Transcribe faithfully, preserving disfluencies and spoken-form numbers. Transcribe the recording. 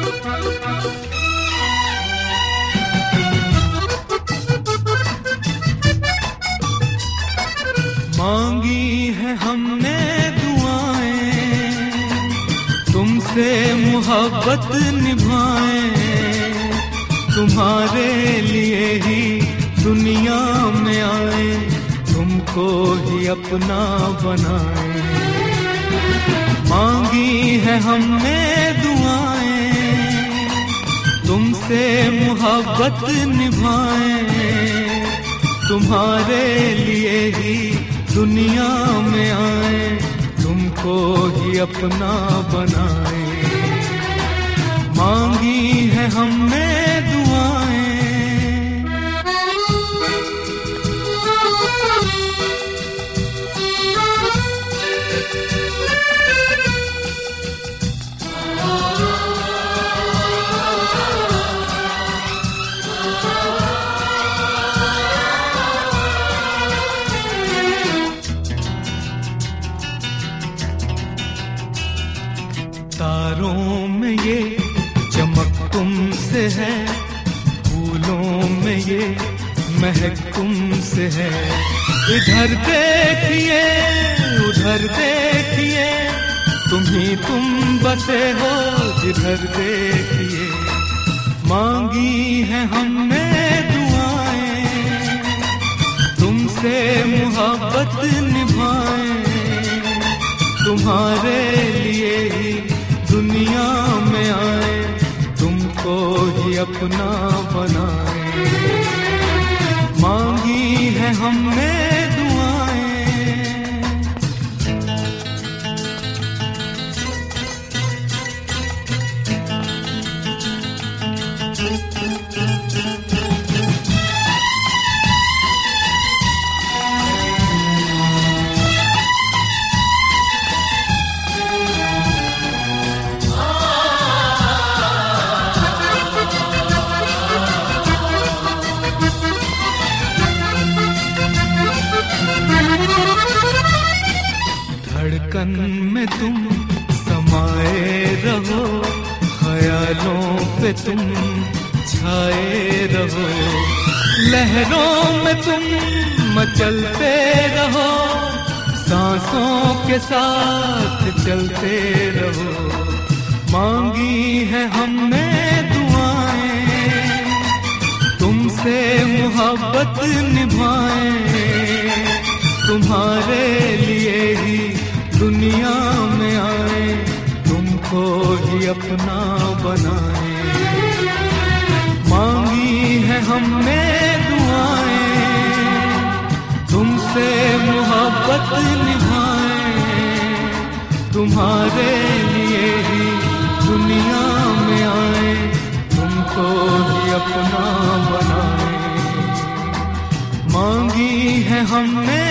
मांगी है हमने दुआएं, तुमसे मोहब्बत निभाएं, तुम्हारे लिए ही दुनिया में आए, तुमको ही अपना बनाए। मांगी है हमने दुआएं, तुमसे मोहब्बत निभाएं, तुम्हारे लिए ही दुनिया में आए, तुमको ही अपना बनाए। मांगी है हमने दुआएं। तारों में ये चमक तुमसे है, फूलों में ये महक तुमसे है। इधर देखिए उधर देखिए, तुम ही तुम बसे हो जिधर देखिए। मांगी है हमने दुआएं, तुमसे मोहब्बत निभाएं, तुम्हारे लिए ही दुनिया में आए, तुमको ही अपना बनाए। मांगी है हमने दुआएं। धड़कन में तुम समाए रहो, ख्यालों पे तुम छाए रहो, लहरों में तुम मचलते रहो, सांसों के साथ चलते रहो। मांगी है हमने दुआएं, तुमसे मोहब्बत निभाएं, तुम्हारे लिए ही दुनिया में आए, तुमको ही अपना बनाए। मांगी है हमने दुआएं, तुमसे मोहब्बत निभाएं, तुम्हारे लिए ही दुनिया में आए, तुमको ही अपना बनाए। मांगी है हमने